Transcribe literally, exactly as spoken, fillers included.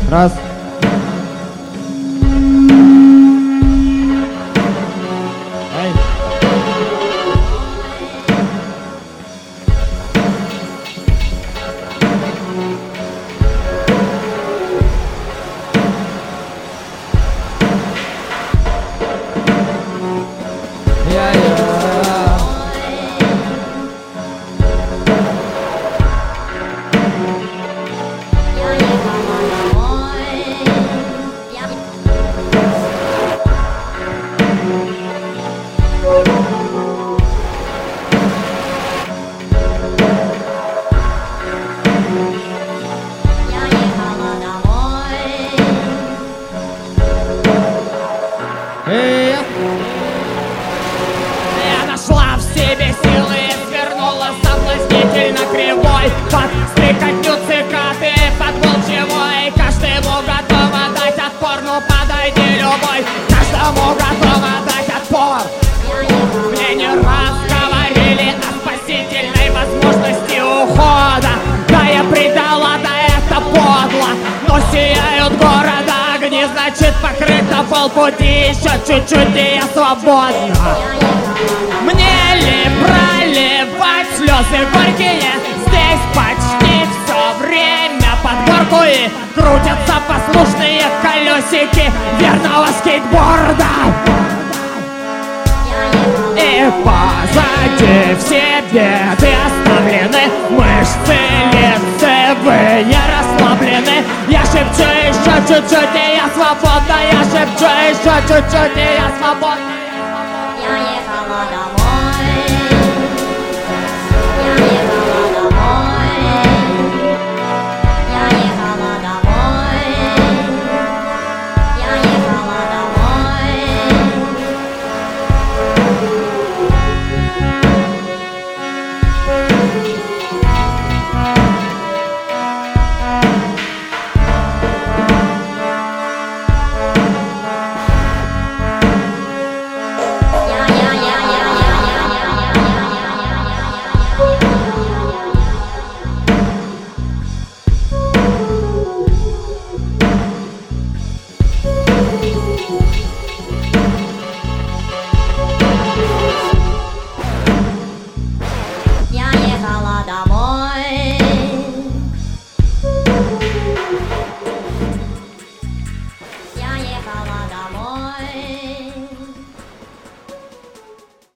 Раз. Эй. Я нашла в себе силы, свернула соблазнительно кривой под стрекотню цикады, под волчевой. Каждому готова дать отпор, ну подойди любой. Каждому готова дать отпор. Мне не раз говорили о спасительной возможности ухода. Да, я предала, да это подло, но сияют города огни, значит покрыто полпути. Еще чуть-чуть и я свободна. Мне ли проливать слезы горькие? Здесь почти все время под горку и крутятся послушные колесики верного скейтборда. И позади все беды оставлены, мышцы лицевые не расслаблены. Я шепчу еще чуть-чуть и я свободна. Я шепчу еще чуть-чуть и я свободна. Я ехала домой.